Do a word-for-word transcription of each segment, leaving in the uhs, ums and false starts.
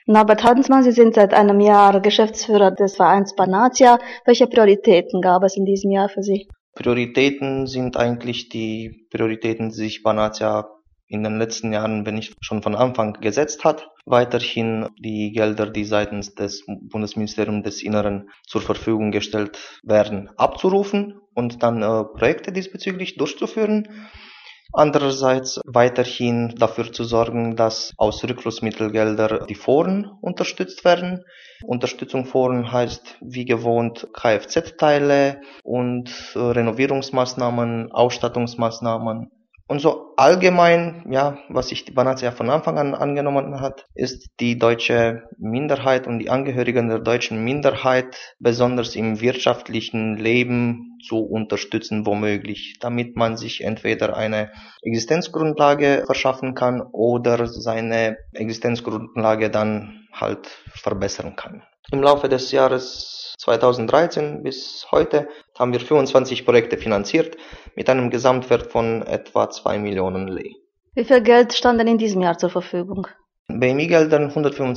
Norbert Hansmann, Sie sind seit einem Jahr Geschäftsführer des Vereins Banatia. Welche Prioritäten gab es in diesem Jahr für Sie? Prioritäten sind eigentlich die Prioritäten, die sich Banatia in den letzten Jahren, wenn nicht schon von Anfang gesetzt hat. Weiterhin die Gelder, die seitens des Bundesministeriums des Inneren zur Verfügung gestellt werden, abzurufen und dann äh, Projekte diesbezüglich durchzuführen. Andererseits weiterhin dafür zu sorgen, dass aus Rückflussmittelgelder die Foren unterstützt werden. Unterstützung Foren heißt wie gewohnt Kfz-Teile und äh, Renovierungsmaßnahmen, Ausstattungsmaßnahmen. Und so allgemein, ja, was sich die Banatia von Anfang an angenommen hat, ist die deutsche Minderheit und die Angehörigen der deutschen Minderheit besonders im wirtschaftlichen Leben zu unterstützen, womöglich, damit man sich entweder eine Existenzgrundlage verschaffen kann oder seine Existenzgrundlage dann halt verbessern kann. Im Laufe des Jahres zweitausenddreizehn bis heute haben wir fünfundzwanzig Projekte finanziert mit einem Gesamtwert von etwa zwei Millionen Lei. Wie viel Geld stand denn in diesem Jahr zur Verfügung? B M I-Geldern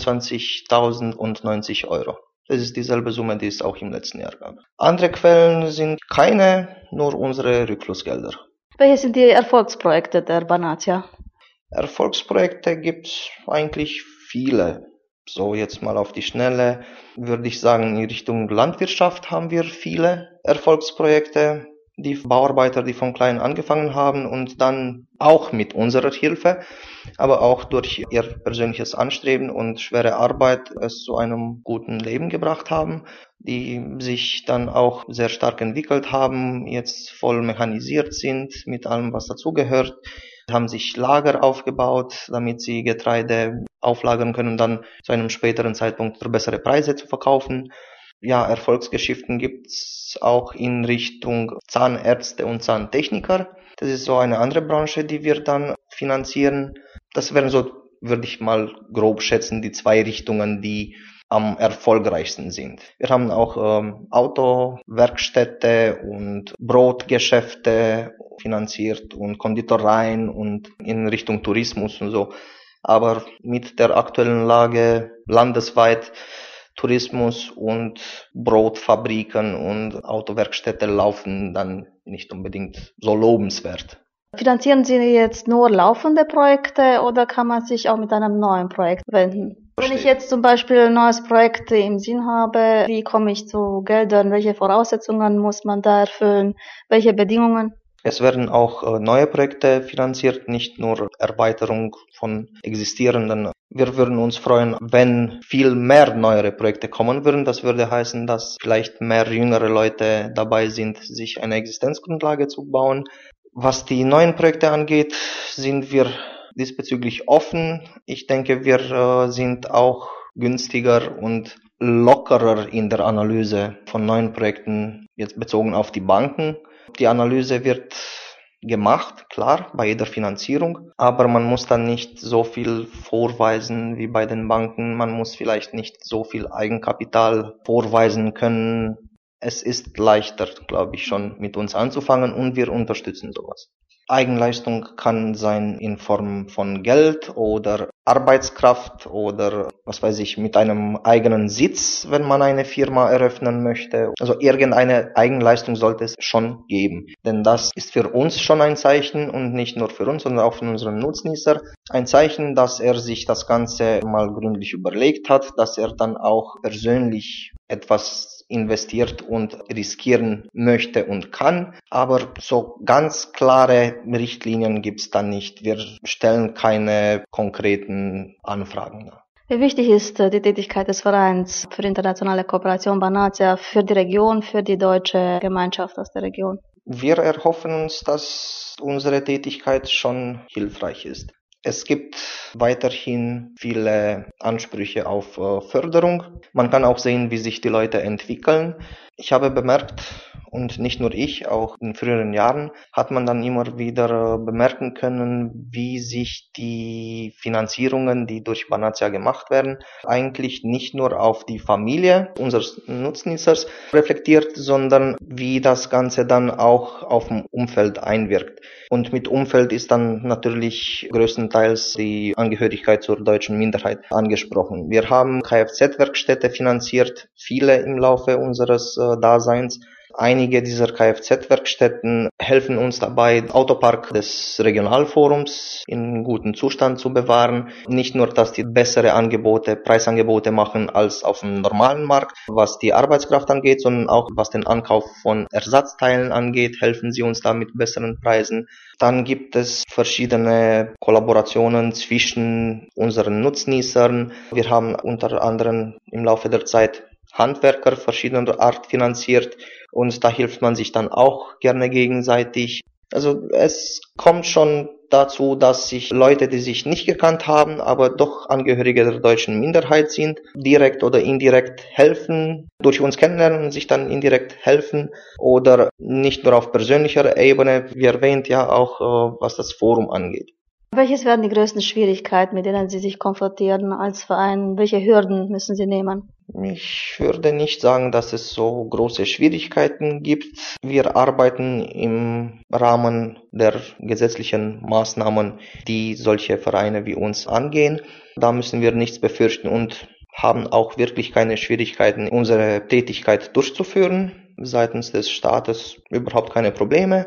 hundertfünfundzwanzigtausendneunzig Euro. Das ist dieselbe Summe, die es auch im letzten Jahr gab. Andere Quellen sind keine, nur unsere Rückflussgelder. Welche sind die Erfolgsprojekte der Banatia? Erfolgsprojekte gibt es eigentlich viele. So jetzt mal auf die Schnelle würde ich sagen, in Richtung Landwirtschaft haben wir viele Erfolgsprojekte. Die Bauarbeiter, die von klein angefangen haben und dann auch mit unserer Hilfe, aber auch durch ihr persönliches Anstreben und schwere Arbeit es zu einem guten Leben gebracht haben, die sich dann auch sehr stark entwickelt haben, jetzt voll mechanisiert sind mit allem, was dazugehört, haben sich Lager aufgebaut, damit sie Getreide auflagern können, dann zu einem späteren Zeitpunkt für bessere Preise zu verkaufen. Ja, Erfolgsgeschichten gibt's auch in Richtung Zahnärzte und Zahntechniker. Das ist so eine andere Branche, die wir dann finanzieren. Das wären so, würde ich mal grob schätzen, die zwei Richtungen, die am erfolgreichsten sind. Wir haben auch ähm, Autowerkstätte und Brotgeschäfte finanziert und Konditoreien und in Richtung Tourismus und so. Aber mit der aktuellen Lage landesweit Tourismus und Brotfabriken und Autowerkstätten laufen dann nicht unbedingt so lobenswert. Finanzieren Sie jetzt nur laufende Projekte oder kann man sich auch mit einem neuen Projekt wenden? Verstehe. Wenn ich jetzt zum Beispiel ein neues Projekt im Sinn habe, wie komme ich zu Geldern? Welche Voraussetzungen muss man da erfüllen? Welche Bedingungen? Es werden auch äh, neue Projekte finanziert, nicht nur Erweiterung von existierenden. Wir würden uns freuen, wenn viel mehr neuere Projekte kommen würden. Das würde heißen, dass vielleicht mehr jüngere Leute dabei sind, sich eine Existenzgrundlage zu bauen. Was die neuen Projekte angeht, sind wir diesbezüglich offen. Ich denke, wir äh, sind auch günstiger und lockerer in der Analyse von neuen Projekten, jetzt bezogen auf die Banken. Die Analyse wird gemacht, klar, bei jeder Finanzierung, aber man muss dann nicht so viel vorweisen wie bei den Banken. Man muss vielleicht nicht so viel Eigenkapital vorweisen können. Es ist leichter, glaube ich, schon mit uns anzufangen und wir unterstützen sowas. Eigenleistung kann sein in Form von Geld oder Arbeitskraft oder, was weiß ich, mit einem eigenen Sitz, wenn man eine Firma eröffnen möchte. Also irgendeine Eigenleistung sollte es schon geben. Denn das ist für uns schon ein Zeichen und nicht nur für uns, sondern auch für unseren Nutznießer ein Zeichen, dass er sich das Ganze mal gründlich überlegt hat, dass er dann auch persönlich etwas investiert und riskieren möchte und kann. Aber so ganz klare Richtlinien gibt's da nicht. Wir stellen keine konkreten Anfragen dar. Wie wichtig ist die Tätigkeit des Vereins für internationale Kooperation Banatia für die Region, für die deutsche Gemeinschaft aus der Region? Wir erhoffen uns, dass unsere Tätigkeit schon hilfreich ist. Es gibt weiterhin viele Ansprüche auf äh, Förderung. Man kann auch sehen, wie sich die Leute entwickeln. Ich habe bemerkt, und nicht nur ich, auch in früheren Jahren hat man dann immer wieder bemerken können, wie sich die Finanzierungen, die durch Banatia gemacht werden, eigentlich nicht nur auf die Familie unseres Nutznießers reflektiert, sondern wie das Ganze dann auch auf dem Umfeld einwirkt. Und mit Umfeld ist dann natürlich größtenteils die Angehörigkeit zur deutschen Minderheit angesprochen. Wir haben Kfz-Werkstätte finanziert, viele im Laufe unseres äh, Daseins. Einige dieser Kfz-Werkstätten helfen uns dabei, den Autopark des Regionalforums in gutem Zustand zu bewahren. Nicht nur, dass die bessere Angebote, Preisangebote machen als auf dem normalen Markt, was die Arbeitskraft angeht, sondern auch was den Ankauf von Ersatzteilen angeht, helfen sie uns da mit besseren Preisen. Dann gibt es verschiedene Kollaborationen zwischen unseren Nutznießern. Wir haben unter anderem im Laufe der Zeit Handwerker verschiedener Art finanziert und da hilft man sich dann auch gerne gegenseitig. Also es kommt schon dazu, dass sich Leute, die sich nicht gekannt haben, aber doch Angehörige der deutschen Minderheit sind, direkt oder indirekt helfen, durch uns kennenlernen und sich dann indirekt helfen oder nicht nur auf persönlicher Ebene, wie erwähnt, ja auch was das Forum angeht. Welches werden die größten Schwierigkeiten, mit denen Sie sich konfrontieren als Verein? Welche Hürden müssen Sie nehmen? Ich würde nicht sagen, dass es so große Schwierigkeiten gibt. Wir arbeiten im Rahmen der gesetzlichen Maßnahmen, die solche Vereine wie uns angehen. Da müssen wir nichts befürchten und haben auch wirklich keine Schwierigkeiten, unsere Tätigkeit durchzuführen. Seitens des Staates überhaupt keine Probleme.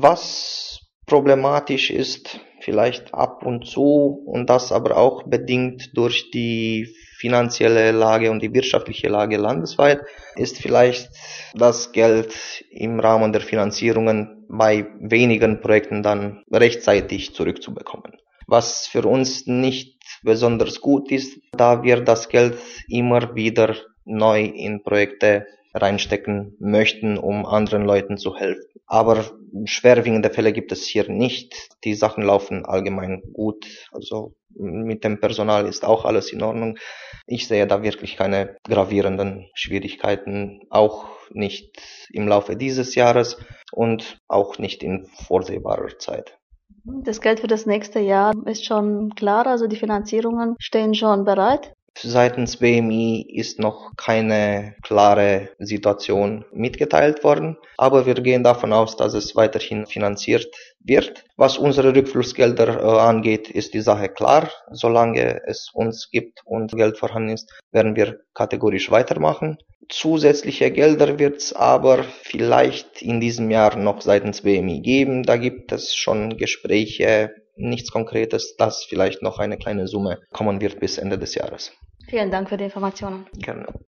Was problematisch ist, vielleicht ab und zu, und das aber auch bedingt durch die finanzielle Lage und die wirtschaftliche Lage landesweit, ist vielleicht das Geld im Rahmen der Finanzierungen bei wenigen Projekten dann rechtzeitig zurückzubekommen. Was für uns nicht besonders gut ist, da wir das Geld immer wieder neu in Projekte reinstecken möchten, um anderen Leuten zu helfen. Aber schwerwiegende Fälle gibt es hier nicht. Die Sachen laufen allgemein gut. Also mit dem Personal ist auch alles in Ordnung. Ich sehe da wirklich keine gravierenden Schwierigkeiten, auch nicht im Laufe dieses Jahres und auch nicht in vorsehbarer Zeit. Das Geld für das nächste Jahr ist schon klar, also die Finanzierungen stehen schon bereit. Seitens B M I ist noch keine klare Situation mitgeteilt worden, aber wir gehen davon aus, dass es weiterhin finanziert wird. Was unsere Rückflussgelder äh, angeht, ist die Sache klar. Solange es uns gibt und Geld vorhanden ist, werden wir kategorisch weitermachen. Zusätzliche Gelder wird es aber vielleicht in diesem Jahr noch seitens B M I geben. Da gibt es schon Gespräche, nichts Konkretes, dass vielleicht noch eine kleine Summe kommen wird bis Ende des Jahres. Vielen Dank für die Informationen. Gerne.